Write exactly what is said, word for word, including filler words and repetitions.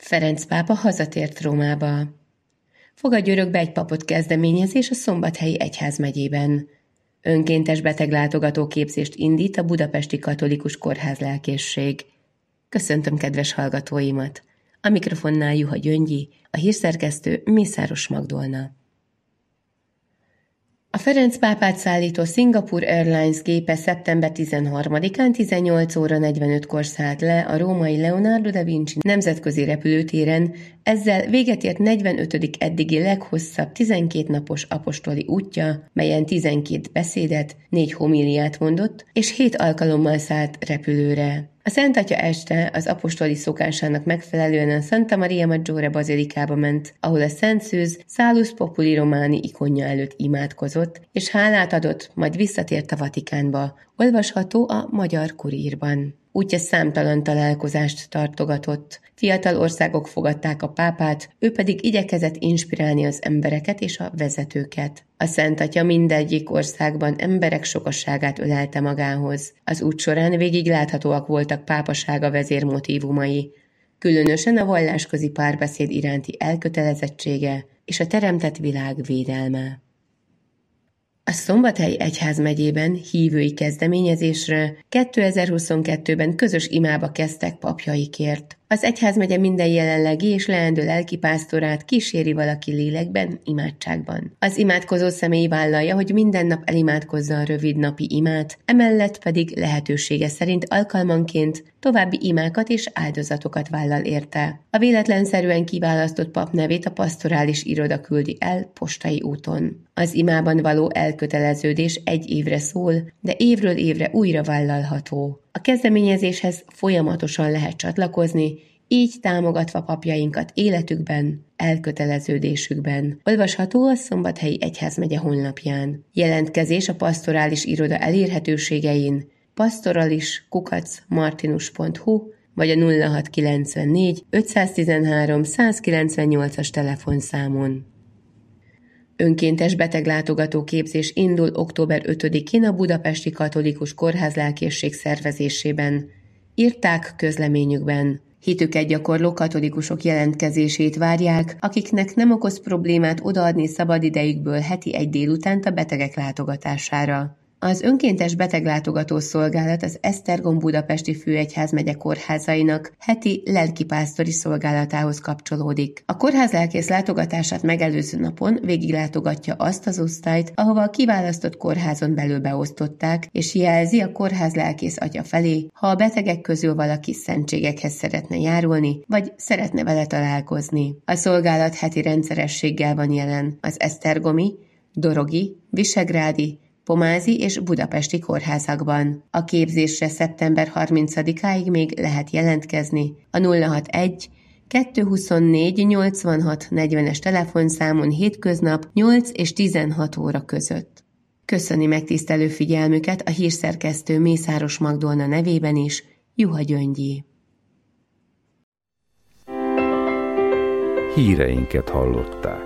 Ferenc pápa hazatért Rómába. Fogadj örökbe egy papot kezdeményezés a Szombathelyi Egyházmegyében. Önkéntes beteglátogató képzést indít a Budapesti Katolikus Kórház Lelkészség. Köszöntöm kedves hallgatóimat! A mikrofonnál Juha Gyöngyi, a hírszerkesztő Mészáros Magdolna. A Ferenc pápát szállító Singapore Airlines gépe szeptember tizenharmadikán tizennyolc óra negyvenötkor szállt le a római Leonardo da Vinci nemzetközi repülőtéren, ezzel véget ért negyvenötödik eddigi leghosszabb tizenkét napos apostoli útja, melyen tizenkét beszédet, négy homíliát mondott, és hét alkalommal szállt repülőre. A Szent Atya este az apostoli szokásának megfelelően a Santa Maria Maggiore bazilikába ment, ahol a Szent Szűz Salus Populi Romani ikonja előtt imádkozott, és hálát adott, majd visszatért a Vatikánba, olvasható a Magyar Kurírban. Útja számtalan találkozást tartogatott. Fiatal országok fogadták a pápát, ő pedig igyekezett inspirálni az embereket és a vezetőket. A Szent Atya mindegyik országban emberek sokasságát ölelte magához. Az út során végig láthatóak voltak pápasága vezérmotívumai, különösen a vallásközi párbeszéd iránti elkötelezettsége és a teremtett világ védelme. A Szombathely Egyházmegyében hívői kezdeményezésre kétezer-huszonkettőben közös imába kezdtek papjaikért. Az egyházmegye minden jelenlegi és leendő lelkipásztorát kíséri valaki lélekben, imádságban. Az imádkozó személy vállalja, hogy minden nap elimádkozza a rövid napi imát, emellett pedig lehetősége szerint alkalmanként további imákat és áldozatokat vállal érte. A véletlenszerűen kiválasztott pap nevét a pastorális iroda küldi el postai úton. Az imában való elköteleződés egy évre szól, de évről évre újra vállalható. A kezdeményezéshez folyamatosan lehet csatlakozni, így támogatva papjainkat életükben, elköteleződésükben. Olvasható a Szombathelyi Egyházmegye honlapján. Jelentkezés a pastorális iroda elérhetőségein pastoralis kukac martinus pont hu vagy a nulla hat kilencvennégy ötszáztizenhárom százkilencvennyolcas telefonszámon. Önkéntes beteglátogató képzés indul október ötödikén a Budapesti Katolikus Kórház Lelkészség szervezésében. Írták közleményükben. Hitüket gyakorló katolikusok jelentkezését várják, akiknek nem okoz problémát odaadni szabadidejükből heti egy délutánt a betegek látogatására. Az önkéntes beteglátogató szolgálat az Esztergom budapesti főegyházmegye kórházainak heti lelkipásztori szolgálatához kapcsolódik. A kórház lelkész látogatását megelőző napon végiglátogatja azt az osztályt, ahova a kiválasztott kórházon belül beosztották, és jelzi a kórház lelkész atya felé, ha a betegek közül valaki szentségekhez szeretne járulni, vagy szeretne vele találkozni. A szolgálat heti rendszerességgel van jelen az esztergomi, dorogi, visegrádi, pomázi és budapesti kórházakban. A képzésre szeptember harmincadikáig még lehet jelentkezni a nulla hatvanegy kettőszázhuszonnégy nyolcvanhat negyvenes telefonszámon hétköznap nyolc és tizenhat óra között. Köszöni megtisztelő figyelmüket a hírszerkesztő Mészáros Magdolna nevében is, Juha Gyöngyi. Híreinket hallották.